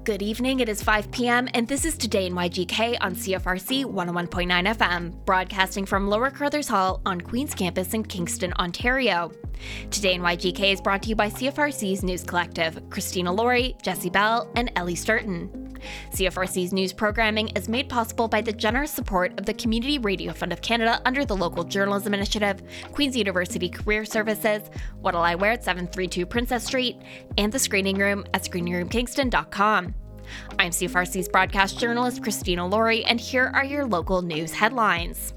Good evening, it is 5 p.m. and this is Today in YGK on CFRC 101.9 FM, broadcasting from Lower Carruthers Hall on Queen's Campus in Kingston, Ontario. Today in YGK is brought to you by CFRC's News Collective, Christina Laurie, Jesse Bell, and Ellie Sturton. CFRC's news programming is made possible by the generous support of the Community Radio Fund of Canada under the Local Journalism Initiative, Queen's University Career Services, What'll I Wear at 732 Princess Street, and the Screening Room at screeningroomkingston.com. I'm CFRC's broadcast journalist Christina Laurie, and here are your local news headlines.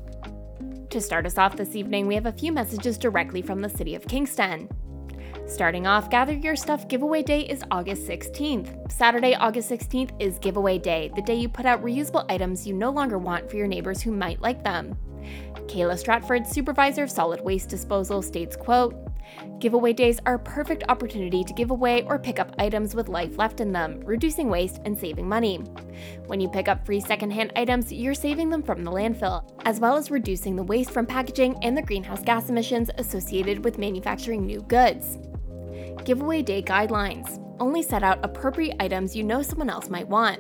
To start us off this evening, we have a few messages directly from the City of Kingston. Starting off, Gather Your Stuff giveaway day is August 16th. Saturday, August 16th is giveaway day, the day you put out reusable items you no longer want for your neighbors who might like them. Kayla Stratford, supervisor of solid waste disposal, states, quote, "Giveaway days are a perfect opportunity to give away or pick up items with life left in them, reducing waste and saving money. When you pick up free secondhand items, you're saving them from the landfill, as well as reducing the waste from packaging and the greenhouse gas emissions associated with manufacturing new goods." Giveaway day guidelines. Only set out appropriate items you know someone else might want.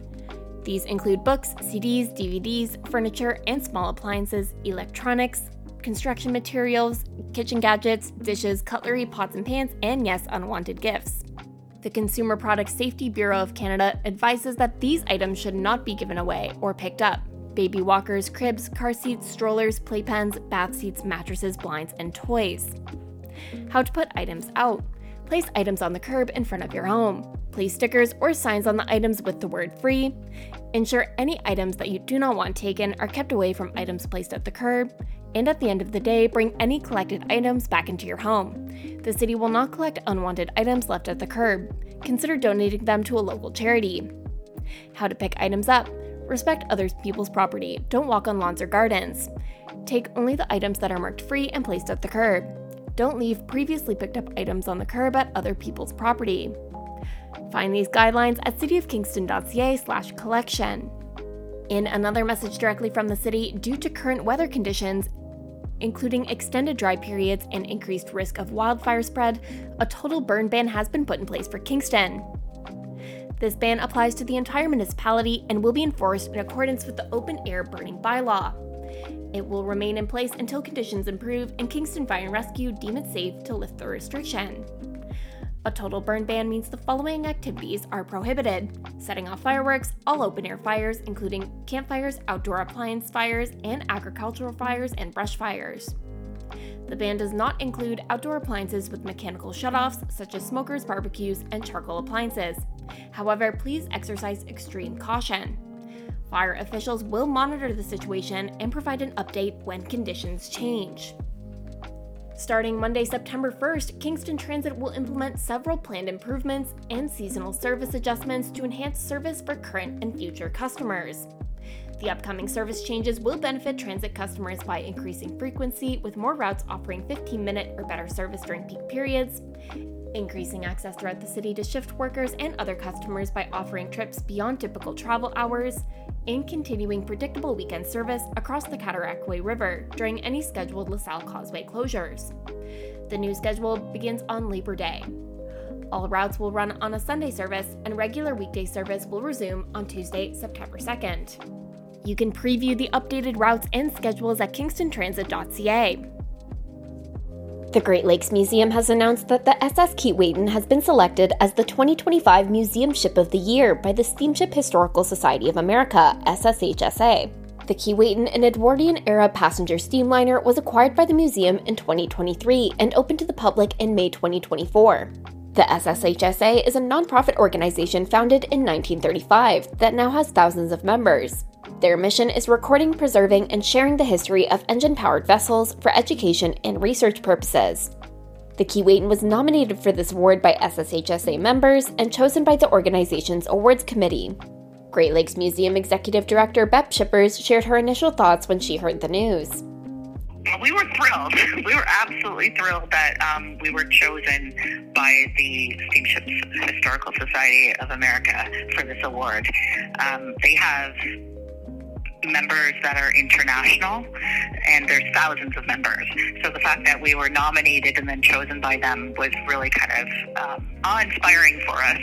These include books, CDs, DVDs, furniture, and small appliances, electronics, construction materials, kitchen gadgets, dishes, cutlery, pots and pans, and yes, unwanted gifts. The Consumer Product Safety Bureau of Canada advises that these items should not be given away or picked up. Baby walkers, cribs, car seats, strollers, playpens, bath seats, mattresses, blinds, and toys. How to put items out. Place items on the curb in front of your home. Place stickers or signs on the items with the word free. Ensure any items that you do not want taken are kept away from items placed at the curb. And at the end of the day, bring any collected items back into your home. The city will not collect unwanted items left at the curb. Consider donating them to a local charity. How to pick items up. Respect other people's property. Don't walk on lawns or gardens. Take only the items that are marked free and placed at the curb. Don't leave previously picked up items on the curb at other people's property. Find these guidelines at cityofkingston.ca/collection. In another message directly from the city, due to current weather conditions, including extended dry periods and increased risk of wildfire spread, a total burn ban has been put in place for Kingston. This ban applies to the entire municipality and will be enforced in accordance with the open air burning bylaw. It will remain in place until conditions improve and Kingston Fire and Rescue deem it safe to lift the restriction. A total burn ban means the following activities are prohibited: setting off fireworks, all open-air fires, including campfires, outdoor appliance fires, and agricultural fires and brush fires. The ban does not include outdoor appliances with mechanical shutoffs, such as smokers, barbecues, and charcoal appliances. However, please exercise extreme caution. Fire officials will monitor the situation and provide an update when conditions change. Starting Monday, September 1st, Kingston Transit will implement several planned improvements and seasonal service adjustments to enhance service for current and future customers. The upcoming service changes will benefit transit customers by increasing frequency, with more routes offering 15-minute or better service during peak periods, increasing access throughout the city to shift workers and other customers by offering trips beyond typical travel hours, and continuing predictable weekend service across the Cataraqui River during any scheduled LaSalle Causeway closures. The new schedule begins on Labor Day. All routes will run on a Sunday service, and regular weekday service will resume on Tuesday, September 2nd. You can preview the updated routes and schedules at kingstontransit.ca. The Great Lakes Museum has announced that the SS Keewatin has been selected as the 2025 Museum Ship of the Year by the Steamship Historical Society of America, SSHSA. The Keewatin, an Edwardian-era passenger steamliner, was acquired by the museum in 2023 and opened to the public in May 2024. The SSHSA is a nonprofit organization founded in 1935 that now has thousands of members. Their mission is recording, preserving, and sharing the history of engine-powered vessels for education and research purposes. The Keewatin was nominated for this award by SSHSA members and chosen by the organization's awards committee. Great Lakes Museum Executive Director Beth Shippers shared her initial thoughts when she heard the news. We were thrilled. We were absolutely thrilled that we were chosen by the Steamship Historical Society of America for this award. They have members that are international, and there's thousands of members. So the fact that we were nominated and then chosen by them was really kind of awe-inspiring for us.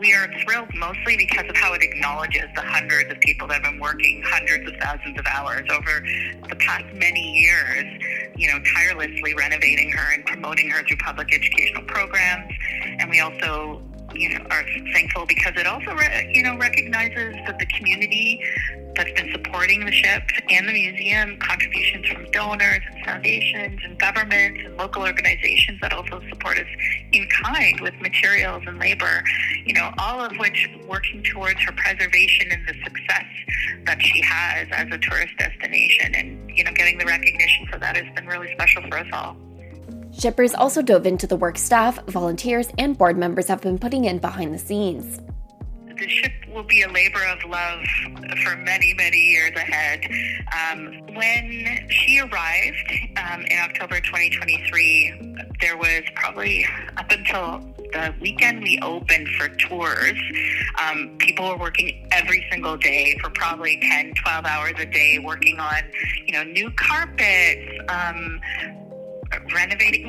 We are thrilled mostly because of how it acknowledges the hundreds of people that have been working hundreds of thousands of hours over the past many years, tirelessly renovating her and promoting her through public educational programs. And we also, are thankful because it also, recognizes that the community that's been supporting the ship and the museum, contributions from donors and foundations and governments and local organizations that also support us in kind with materials and labor, all of which working towards her preservation and the success that she has as a tourist destination. And, getting the recognition for that has been really special for us all. Shippers also dove into the work staff, volunteers, and board members have been putting in behind the scenes. The ship will be a labor of love for many, many years ahead. When she arrived in October 2023, there was probably up until the weekend we opened for tours, people were working every single day for probably 10, 12 hours a day, working on, new carpets, renovating,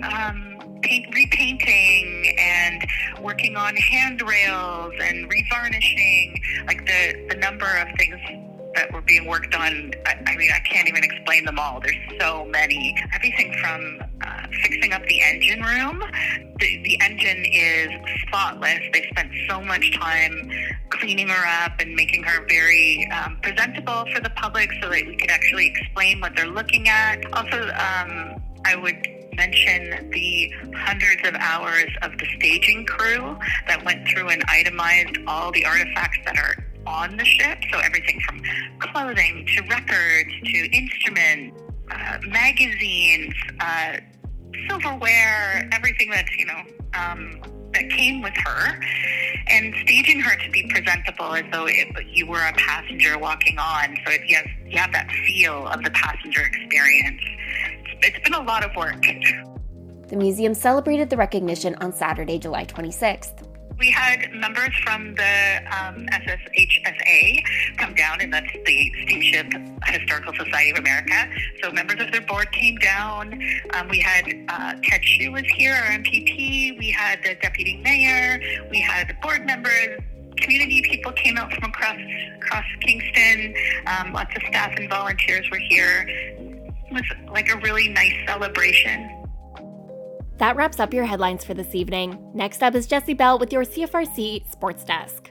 repainting and working on handrails and revarnishing, the number of things that were being worked on. I can't even explain them all. There's so many. Everything from fixing up the engine room. The engine is spotless. They spent so much time cleaning her up and making her very presentable for the public so that we could actually explain what they're looking at. Also, I would mention the hundreds of hours of the staging crew that went through and itemized all the artifacts that are on the ship. So everything from clothing to records to instruments, magazines, silverware, everything that's, that came with her, and staging her to be presentable as though you were a passenger walking on. So you have that feel of the passenger experience. It's been a lot of work. The museum celebrated the recognition on Saturday, July 26th. We had members from the SSHSA come down, and that's the Steamship Historical Society of America. So members of their board came down. We had Ted Hsu was here, our MPP. We had the deputy mayor. We had board members. Community people came out from across Kingston. Lots of staff and volunteers were here. It was like a really nice celebration. That wraps up your headlines for this evening. Next up is Jessie Bell with your CFRC Sports Desk.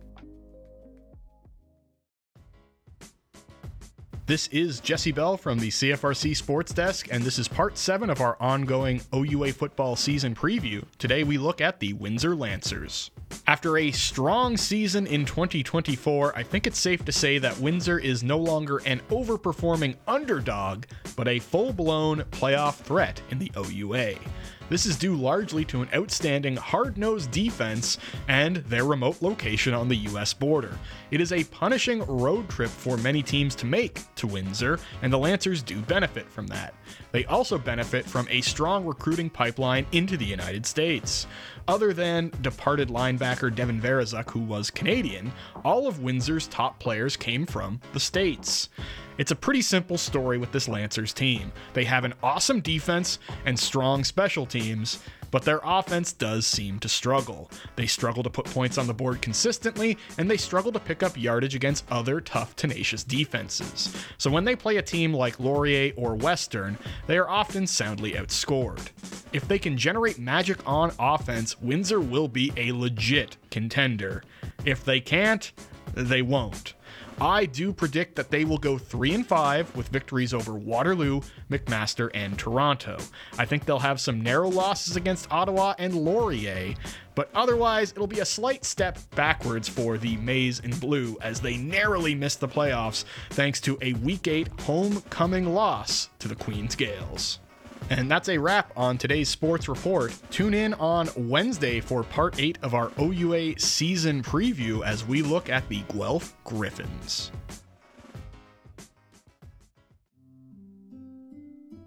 This is Jessie Bell from the CFRC Sports Desk, and this is part 7 of our ongoing OUA football season preview. Today we look at the Windsor Lancers. After a strong season in 2024, I think it's safe to say that Windsor is no longer an overperforming underdog, but a full-blown playoff threat in the OUA. This is due largely to an outstanding hard-nosed defense and their remote location on the US border. It is a punishing road trip for many teams to make to Windsor, and the Lancers do benefit from that. They also benefit from a strong recruiting pipeline into the United States. Other than departed linebacker Devin Verazuk, who was Canadian, all of Windsor's top players came from the States. It's a pretty simple story with this Lancers team. They have an awesome defense and strong special teams, but their offense does seem to struggle. They struggle to put points on the board consistently, and they struggle to pick up yardage against other tough, tenacious defenses. So when they play a team like Laurier or Western, they are often soundly outscored. If they can generate magic on offense, Windsor will be a legit contender. If they can't, they won't. I do predict that they will go 3-5 with victories over Waterloo, McMaster, and Toronto. I think they'll have some narrow losses against Ottawa and Laurier, but otherwise it'll be a slight step backwards for the Maize and Blue as they narrowly missed the playoffs thanks to a Week 8 homecoming loss to the Queen's Gales. And that's a wrap on today's sports report. Tune in on Wednesday for part 8 of our OUA season preview as we look at the Guelph Griffins.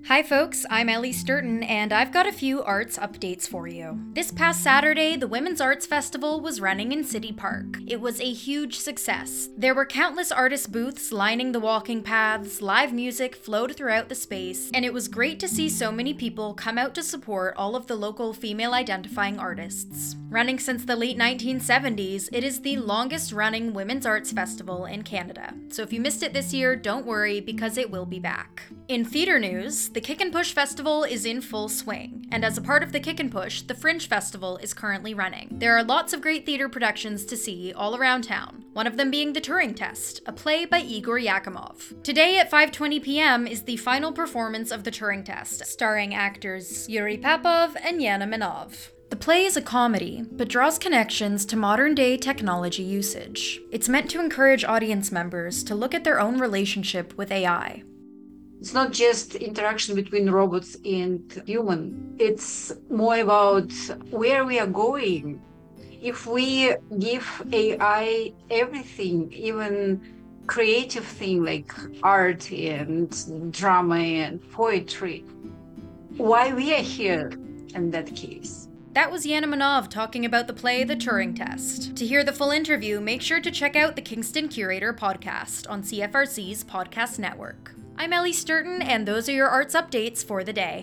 Hi folks, I'm Ellie Sturton, and I've got a few arts updates for you. This past Saturday, the Women's Arts Festival was running in City Park. It was a huge success. There were countless artist booths lining the walking paths, live music flowed throughout the space, and it was great to see so many people come out to support all of the local female-identifying artists. Running since the late 1970s, it is the longest-running women's arts festival in Canada. So if you missed it this year, don't worry, because it will be back. In theatre news, the Kick and Push Festival is in full swing, and as a part of the Kick and Push, the Fringe Festival is currently running. There are lots of great theatre productions to see all around town, one of them being The Turing Test, a play by Igor Yakimov. Today at 5:20 p.m. is the final performance of The Turing Test, starring actors Yuri Papov and Yana Minov. The play is a comedy, but draws connections to modern-day technology usage. It's meant to encourage audience members to look at their own relationship with AI. It's not just interaction between robots and human. It's more about where we are going. If we give AI everything, even creative thing like art and drama and poetry, why we are here in that case? That was Yana Minov talking about the play The Turing Test. To hear the full interview, make sure to check out the Kingston Curator podcast on CFRC's podcast network. I'm Ellie Sturton, and those are your arts updates for the day.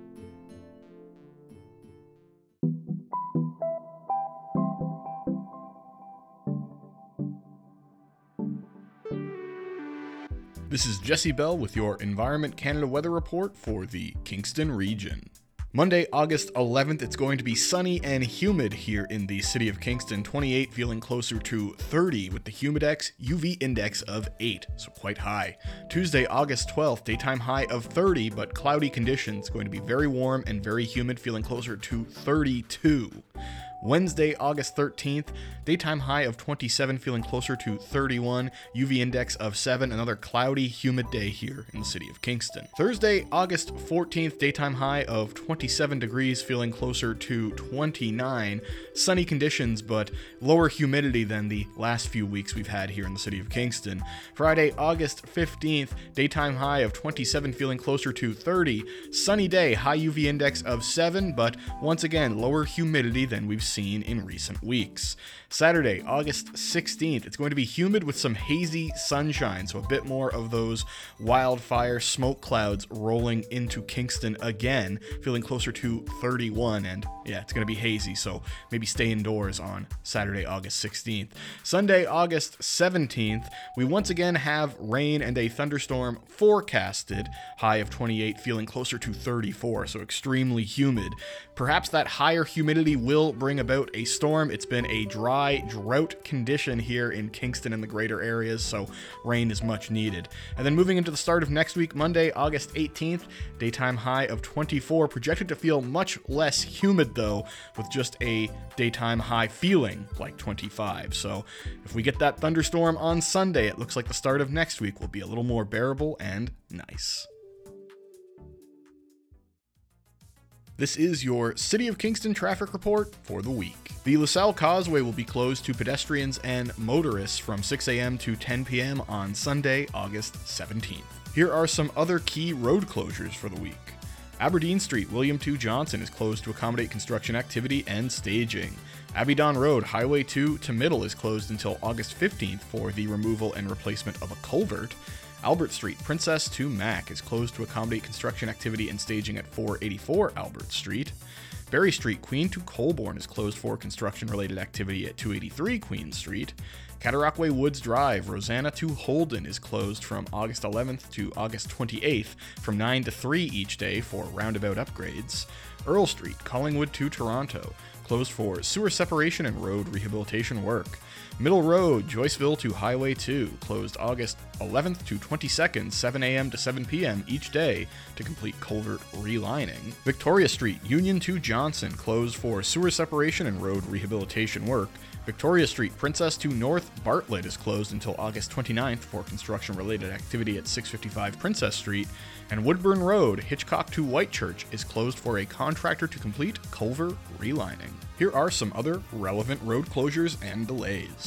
This is Jesse Bell with your Environment Canada weather report for the Kingston region. Monday, August 11th, it's going to be sunny and humid here in the city of Kingston, 28 feeling closer to 30 with the Humidex UV index of 8, so quite high. Tuesday, August 12th, daytime high of 30, but cloudy conditions, going to be very warm and very humid, feeling closer to 32. Wednesday, August 13th, daytime high of 27, feeling closer to 31, UV index of 7, another cloudy, humid day here in the city of Kingston. Thursday, August 14th, daytime high of 27 degrees, feeling closer to 29, sunny conditions, but lower humidity than the last few weeks we've had here in the city of Kingston. Friday, August 15th, daytime high of 27, feeling closer to 30, sunny day, high UV index of 7, but once again, lower humidity than we've seen in recent weeks. Saturday, August 16th, it's going to be humid with some hazy sunshine, so a bit more of those wildfire smoke clouds rolling into Kingston again, feeling closer to 31, and yeah, it's going to be hazy, so maybe stay indoors on Saturday, August 16th. Sunday, August 17th, we once again have rain and a thunderstorm forecasted, high of 28, feeling closer to 34, so extremely humid. Perhaps that higher humidity will bring about a storm. It's been a dry drought condition here in Kingston and the greater areas, so rain is much needed. And then moving into the start of next week, Monday, August 18th, daytime high of 24, projected to feel much less humid though, with just a daytime high feeling like 25. So if we get that thunderstorm on Sunday, it looks like the start of next week will be a little more bearable and nice. This is your City of Kingston traffic report for the week. The LaSalle Causeway will be closed to pedestrians and motorists from 6 a.m. to 10 p.m. on Sunday, August 17th. Here are some other key road closures for the week. Aberdeen Street, William II Johnson is closed to accommodate construction activity and staging. Abbey-Don Road, Highway 2 to Middle is closed until August 15th for the removal and replacement of a culvert. Albert Street, Princess to Mac is closed to accommodate construction activity and staging at 484 Albert Street. Berry Street, Queen to Colborne is closed for construction-related activity at 283 Queen Street. Cataraqui Woods Drive, Rosanna to Holden is closed from August 11th to August 28th from 9 to 3 each day for roundabout upgrades. Earl Street, Collingwood to Toronto, closed for sewer separation and road rehabilitation work. Middle Road, Joyceville to Highway 2, closed August 11th to 22nd, 7 a.m. to 7 p.m. each day to complete culvert relining. Victoria Street, Union to Johnson, closed for sewer separation and road rehabilitation work. Victoria Street, Princess to North Bartlett is closed until August 29th for construction-related activity at 655 Princess Street. And Woodburn Road, Hitchcock to Whitechurch, is closed for a contractor to complete culvert relining. Here are some other relevant road closures and delays.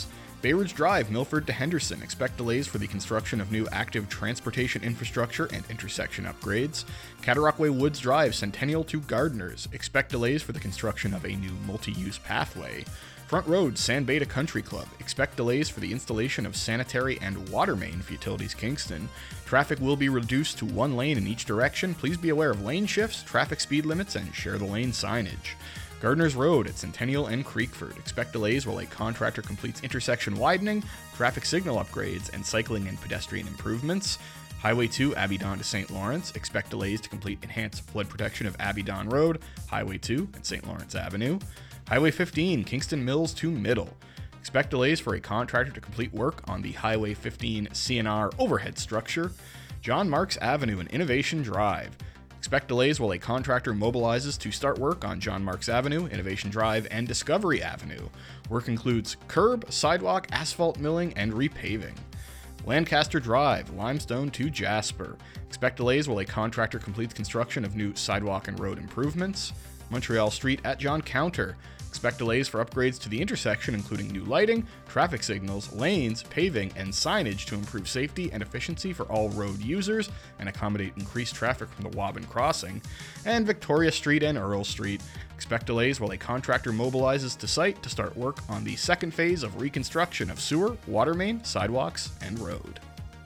Bay Ridge Drive, Milford to Henderson. Expect delays for the construction of new active transportation infrastructure and intersection upgrades. Cataraqui Woods Drive, Centennial to Gardeners. Expect delays for the construction of a new multi-use pathway. Front Road, San Beda Country Club. Expect delays for the installation of sanitary and water main for Utilities Kingston. Traffic will be reduced to one lane in each direction. Please be aware of lane shifts, traffic speed limits, and share the lane signage. Gardner's Road at Centennial and Creekford. Expect delays while a contractor completes intersection widening, traffic signal upgrades, and cycling and pedestrian improvements. Highway 2, Abidon to St. Lawrence. Expect delays to complete enhanced flood protection of Abidon Road, Highway 2, and St. Lawrence Avenue. Highway 15, Kingston Mills to Middle. Expect delays for a contractor to complete work on the Highway 15 CNR overhead structure. John Marks Avenue and Innovation Drive. Expect delays while a contractor mobilizes to start work on John Marks Avenue, Innovation Drive, and Discovery Avenue. Work includes curb, sidewalk, asphalt milling, and repaving. Lancaster Drive, Limestone to Jasper. Expect delays while a contractor completes construction of new sidewalk and road improvements. Montreal Street at John Counter. Expect delays for upgrades to the intersection, including new lighting, traffic signals, lanes, paving, and signage to improve safety and efficiency for all road users and accommodate increased traffic from the Waban Crossing. And Victoria Street and Earl Street. Expect delays while a contractor mobilizes to site to start work on the second phase of reconstruction of sewer, water main, sidewalks, and road.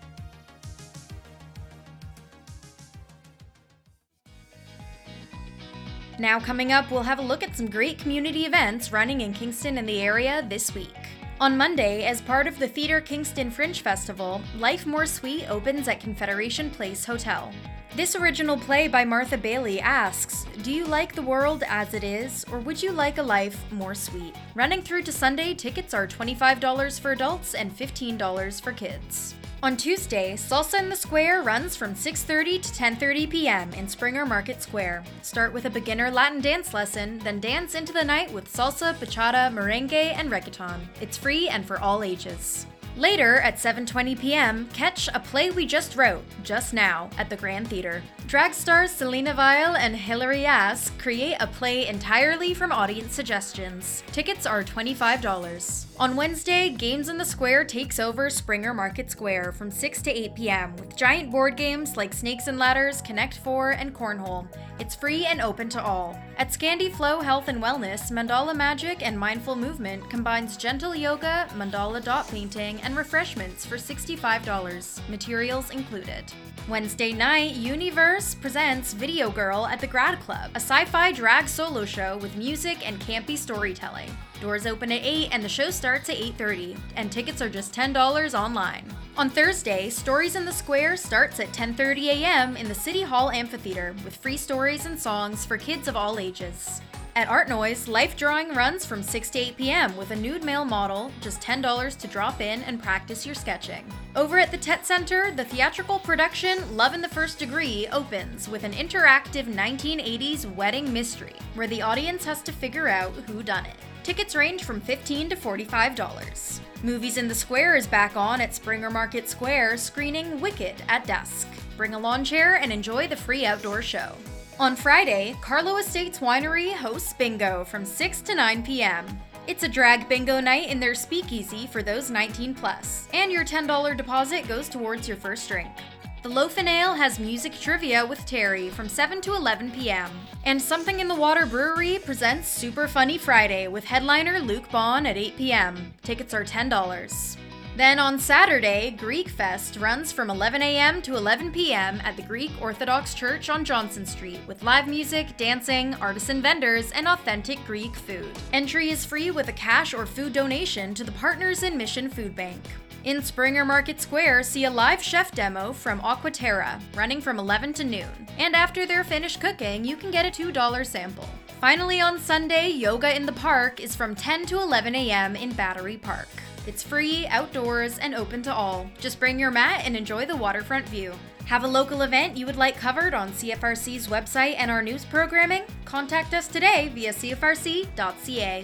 Now coming up, we'll have a look at some great community events running in Kingston and the area this week. On Monday, as part of the Theatre Kingston Fringe Festival, Life More Sweet opens at Confederation Place Hotel. This original play by Martha Bailey asks, do you like the world as it is, or would you like a life more sweet? Running through to Sunday, tickets are $25 for adults and $15 for kids. On Tuesday, Salsa in the Square runs from 6:30 to 10:30 p.m. in Springer Market Square. Start with a beginner Latin dance lesson, then dance into the night with salsa, bachata, merengue, and reggaeton. It's free and for all ages. Later, at 7:20 p.m., catch A Play We Just Wrote, just now, at the Grand Theatre. Drag stars Selena Vile and Hilary Ass create a play entirely from audience suggestions. Tickets are $25. On Wednesday, Games in the Square takes over Springer Market Square from 6 to 8 p.m. with giant board games like Snakes and Ladders, Connect 4, and Cornhole. It's free and open to all. At Scandi Flow Health and Wellness, Mandala Magic and Mindful Movement combines gentle yoga, mandala dot painting, and refreshments for $65, materials included. Wednesday night, Universe presents Video Girl at the Grad Club, a sci-fi drag solo show with music and campy storytelling. Doors open at 8 and the show starts at 8:30, and tickets are just $10 online. On Thursday, Stories in the Square starts at 10:30 a.m. in the City Hall Amphitheater with free stories and songs for kids of all ages. At Art Noise, Life Drawing runs from 6 to 8 p.m. with a nude male model, just $10 to drop in and practice your sketching. Over at the Tet Center, the theatrical production Love in the First Degree opens with an interactive 1980s wedding mystery, where the audience has to figure out who done it. Tickets range from $15 to $45. Movies in the Square is back on at Springer Market Square, screening Wicked at dusk. Bring a lawn chair and enjoy the free outdoor show. On Friday, Carlo Estates Winery hosts bingo from 6 to 9 p.m. It's a drag bingo night in their speakeasy for those 19 plus, and your $10 deposit goes towards your first drink. The Loaf and Ale has music trivia with Terry from 7 to 11 p.m. And Something in the Water Brewery presents Super Funny Friday with headliner Luke Bond at 8 p.m. Tickets are $10. Then on Saturday, Greek Fest runs from 11 a.m. to 11 p.m. at the Greek Orthodox Church on Johnson Street with live music, dancing, artisan vendors, and authentic Greek food. Entry is free with a cash or food donation to the Partners in Mission Food Bank. In Springer Market Square, see a live chef demo from Aquaterra, running from 11 to noon. And after they're finished cooking, you can get a $2 sample. Finally on Sunday, Yoga in the Park is from 10 to 11 a.m. in Battery Park. It's free, outdoors, and open to all. Just bring your mat and enjoy the waterfront view. Have a local event you would like covered on CFRC's website and our news programming? Contact us today via cfrc.ca.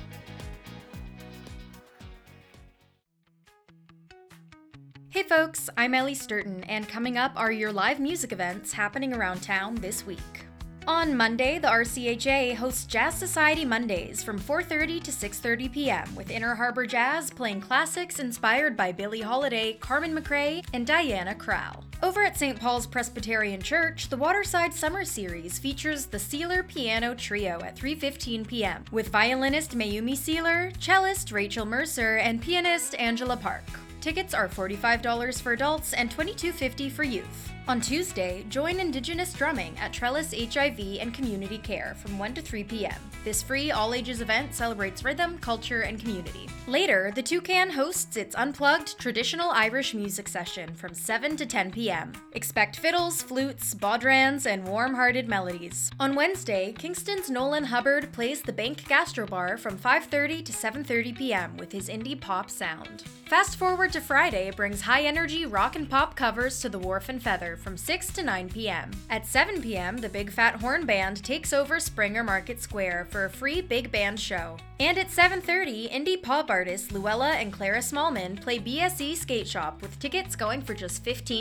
Hey folks, I'm Ellie Sturton, and coming up are your live music events happening around town this week. On Monday, the RCHA hosts Jazz Society Mondays from 4:30 to 6:30 p.m. with Inner Harbor Jazz playing classics inspired by Billie Holiday, Carmen McRae, and Diana Krall. Over at St. Paul's Presbyterian Church, the Waterside Summer Series features the Sealer Piano Trio at 3:15 p.m. with violinist Mayumi Sealer, cellist Rachel Mercer, and pianist Angela Park. Tickets are $45 for adults and $22.50 for youth. On Tuesday, join Indigenous drumming at Trellis HIV and Community Care from 1 to 3 p.m. This free all-ages event celebrates rhythm, culture, and community. Later, the Toucan hosts its unplugged traditional Irish music session from 7 to 10 p.m. Expect fiddles, flutes, baudrans, and warm-hearted melodies. On Wednesday, Kingston's Nolan Hubbard plays the Bank Gastrobar from 5:30 to 7:30 p.m. with his indie pop sound. Fast forward to Friday brings high-energy rock and pop covers to the Wharf and Feather from 6 to 9 p.m. At 7 p.m., the Big Fat Horn Band takes over Springer Market Square for a free big band show. And at 7:30, indie pop artists Luella and Clara Smallman play BSE Skate Shop with tickets going for just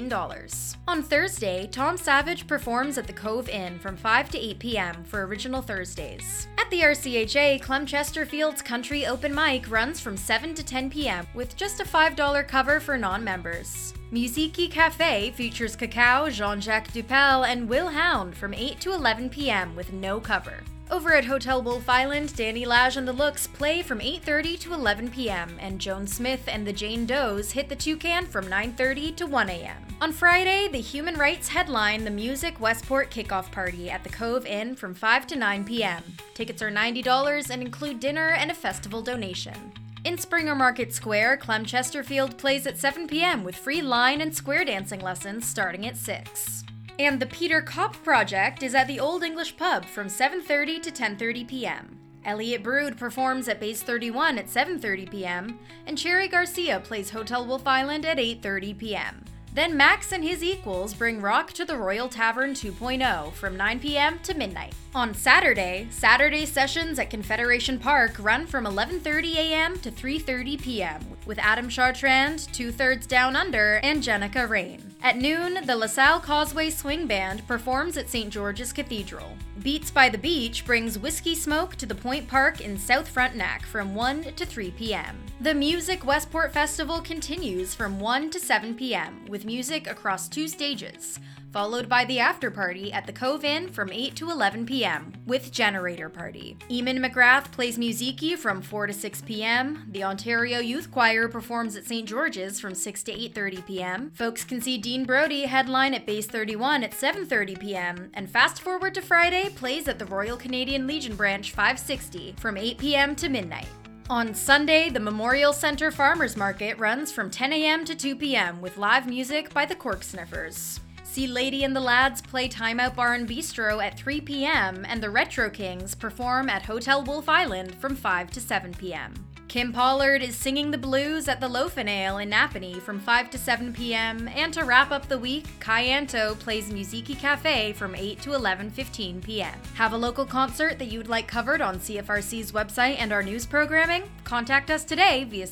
$15. On Thursday, Tom Savage performs at the Cove Inn from 5 to 8 p.m. for Original Thursdays. At the RCHA, Clem Chesterfield's Country Open Mic runs from 7 to 10 p.m. with just a $5 cover for non-members. Musiki Cafe features Cacao, Jean-Jacques Dupel, and Will Hound from 8 to 11 p.m. with no cover. Over at Hotel Wolf Island, Danny Lage and the Looks play from 8:30 to 11 p.m., and Joan Smith and the Jane Does hit the Toucan from 9:30 to 1 a.m. On Friday, the Human Rights headline the Music Westport Kickoff Party at the Cove Inn from 5 to 9 p.m. Tickets are $90 and include dinner and a festival donation. In Springer Market Square, Clem Chesterfield plays at 7 p.m. with free line and square dancing lessons starting at 6. And the Peter Kopp Project is at the Old English Pub from 7:30 to 10:30 p.m. Elliot Brood performs at Base 31 at 7:30 p.m., and Cherry Garcia plays Hotel Wolf Island at 8:30 p.m. Then Max and his equals bring rock to the Royal Tavern 2.0 from 9 p.m. to midnight. On Saturday sessions at Confederation Park run from 11:30 a.m. to 3:30 p.m. with Adam Chartrand, 2/3 Down Under, and Jenica Rain. At noon, the LaSalle Causeway Swing Band performs at St. George's Cathedral. Beats by the Beach brings Whiskey Smoke to the Point Park in South Frontenac from 1 to 3 p.m. The Music Westport Festival continues from 1 to 7 p.m. with music across 2 stages, followed by the after party at the Cove Inn from 8 to 11 p.m. with Generator Party. Eamon McGrath plays Musiki from 4 to 6 p.m. The Ontario Youth Choir performs at St. George's from 6 to 8:30 p.m. Folks can see Dean Brody headline at Base 31 at 7:30 p.m. And Fast Forward to Friday plays at the Royal Canadian Legion Branch 560 from 8 p.m. to midnight. On Sunday, the Memorial Center Farmers Market runs from 10 a.m. to 2 p.m. with live music by the Cork Sniffers. See Lady and the Lads play Time Out Bar and Bistro at 3 p.m. and the Retro Kings perform at Hotel Wolf Island from 5 to 7 p.m. Kim Pollard is singing the blues at the Loaf and Ale in Napanee from 5 to 7 p.m. And to wrap up the week, Kai Anto plays Musiki Cafe from 8 to 11:15 p.m. Have a local concert that you'd like covered on CFRC's website and our news programming? Contact us today via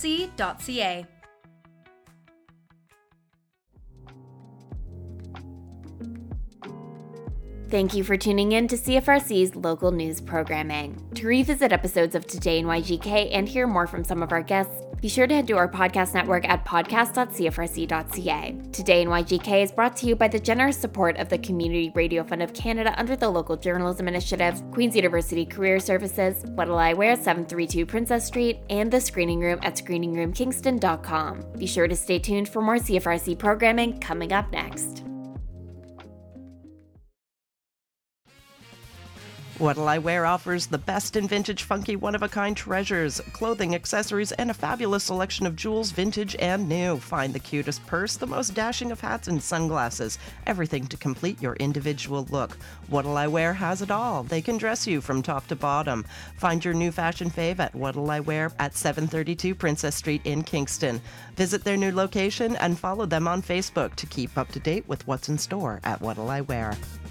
cfrc.ca. Thank you for tuning in to CFRC's local news programming. To revisit episodes of Today in YGK and hear more from some of our guests, be sure to head to our podcast network at podcast.cfrc.ca. Today in YGK is brought to you by the generous support of the Community Radio Fund of Canada under the Local Journalism Initiative, Queen's University Career Services, What'll I Wear 732 Princess Street, and the Screening Room at screeningroomkingston.com. Be sure to stay tuned for more CFRC programming coming up next. What'll I Wear offers the best in vintage, funky, one-of-a-kind treasures, clothing, accessories, and a fabulous selection of jewels, vintage and new. Find the cutest purse, the most dashing of hats and sunglasses, everything to complete your individual look. What'll I Wear has it all. They can dress you from top to bottom. Find your new fashion fave at What'll I Wear at 732 Princess Street in Kingston. Visit their new location and follow them on Facebook to keep up to date with what's in store at What'll I Wear.